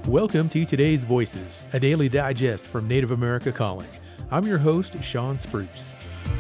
Welcome to today's Voices, a daily digest from Native America Calling. I'm your host, Sean Spruce.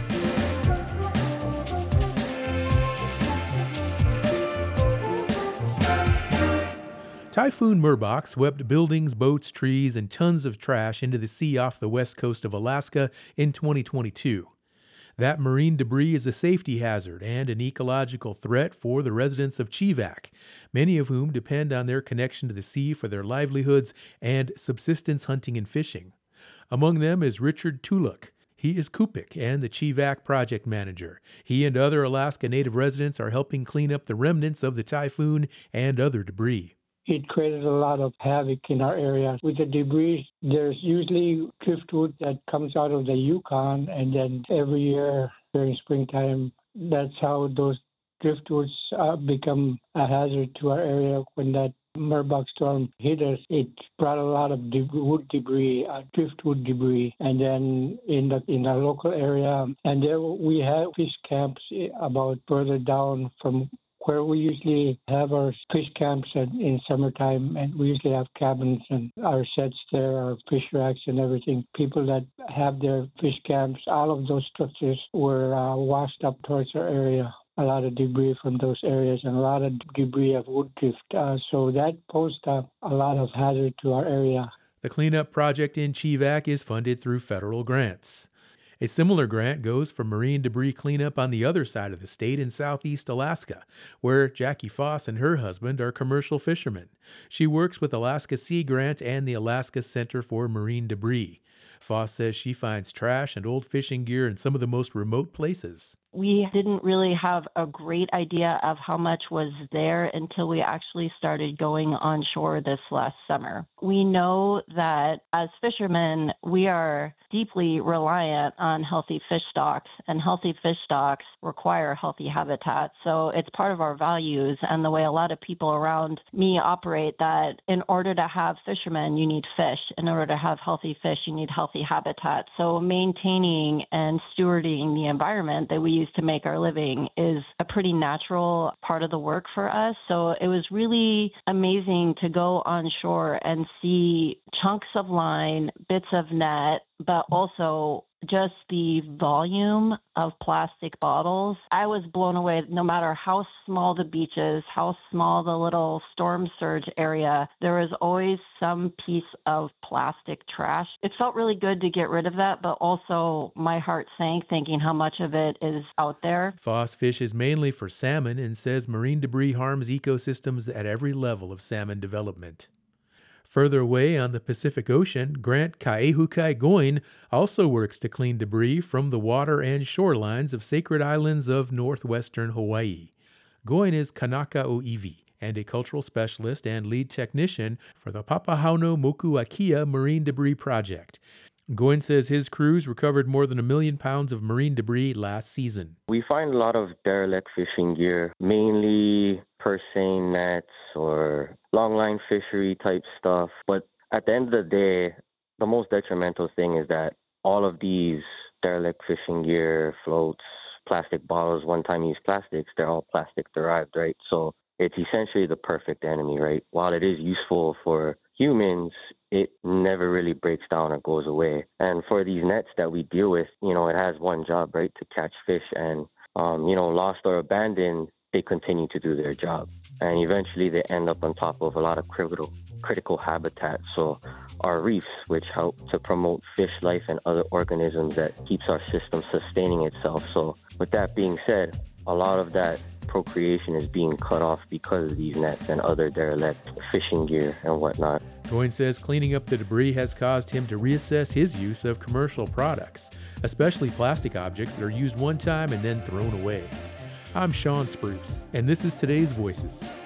Typhoon Merbok swept buildings, boats, trees, and tons of trash into the sea off the west coast of Alaska in 2022. That marine debris is a safety hazard and an ecological threat for the residents of Chevak, many of whom depend on their connection to the sea for their livelihoods and subsistence hunting and fishing. Among them is Richard Tuluk. He is Kupik and the Chevak project manager. He and other Alaska Native residents are helping clean up the remnants of the typhoon and other debris. It created a lot of havoc in our area. With the debris, there's usually driftwood that comes out of the Yukon, and then every year during springtime, that's how those driftwoods become a hazard to our area. When that Merbok storm hit us, it brought a lot of wood debris, driftwood debris, and then in the local area, and there we have fish camps about further down from where we usually have our fish camps in summertime, and we usually have cabins and our sets there, our fish racks and everything. People that have their fish camps, all of those structures were washed up towards our area. A lot of debris from those areas and a lot of debris of wood drift. So that posed a lot of hazard to our area. The cleanup project in Chevak is funded through federal grants. A similar grant goes for marine debris cleanup on the other side of the state in southeast Alaska, where Jackie Foss and her husband are commercial fishermen. She works with Alaska Sea Grant and the Alaska Center for Marine Debris. Foss says she finds trash and old fishing gear in some of the most remote places. We didn't really have a great idea of how much was there until we actually started going on shore this last summer. We know that as fishermen, we are deeply reliant on healthy fish stocks, and healthy fish stocks require healthy habitat. So it's part of our values and the way a lot of people around me operate, that in order to have fishermen, you need fish. In order to have healthy fish, you need healthy habitat. So maintaining and stewarding the environment that we use to make our living is a pretty natural part of the work for us. So it was really amazing to go on shore and see chunks of line, bits of net, but also just the volume of plastic bottles. I was blown away. No matter how small the beach is, how small the little storm surge area, there was always some piece of plastic trash. It felt really good to get rid of that, but also my heart sank thinking how much of it is out there. Foss fishes mainly for salmon and says marine debris harms ecosystems at every level of salmon development. Further away on the Pacific Ocean, Grant Kaehukai Goin also works to clean debris from the water and shorelines of sacred islands of northwestern Hawaii. Goin is Kanaka Oiwi and a cultural specialist and lead technician for the Papahānaumokuākea Marine Debris Project. Goin says his crews recovered more than 1 million pounds of marine debris last season. We find a lot of derelict fishing gear, mainly purse seine nets or longline fishery type stuff. But at the end of the day, the most detrimental thing is that all of these derelict fishing gear, floats, plastic bottles, one-time use plastics, they're all plastic derived, right? So it's essentially the perfect enemy, right? While it is useful for humans, it never really breaks down or goes away. And for these nets that we deal with, it has one job, right? To catch fish, and, lost or abandoned, they continue to do their job. And eventually they end up on top of a lot of critical habitat. So our reefs, which help to promote fish life and other organisms that keeps our system sustaining itself. So with that being said, a lot of that procreation is being cut off because of these nets and other derelict fishing gear and whatnot. Goin says cleaning up the debris has caused him to reassess his use of commercial products, especially plastic objects that are used one time and then thrown away. I'm Sean Spruce, and this is today's Voices.